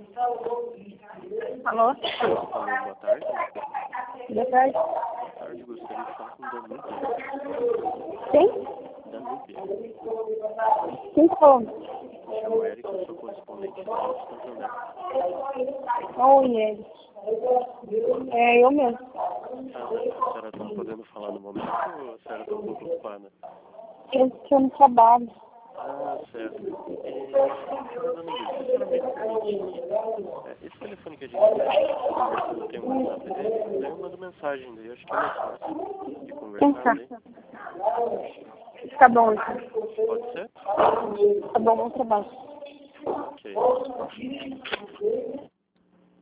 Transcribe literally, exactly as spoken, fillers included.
Alô? Alô, boa tarde. Boa tarde. Boa tarde, gostaria de falar com o Danúbia. Quem? Danúbia. Quem tá falando? Me chamo Eric, eu sou correspondente da Rádio Santander. Oi, Eric. É eu mesmo. Ah, a senhora está podendo falar no momento ou a senhora está um pouco ocupada? Eu estou no trabalho. Ah, certo. É, Danúbia, se a senhora me permitir, é, esse telefone que a gente está conversando tem um WhatsApp dele, daí eu mando mensagem daí, eu acho que é mais fácil de conversar Tá. daí. Tá bom, então. Pode ser? Tá bom, bom trabalho. Ok.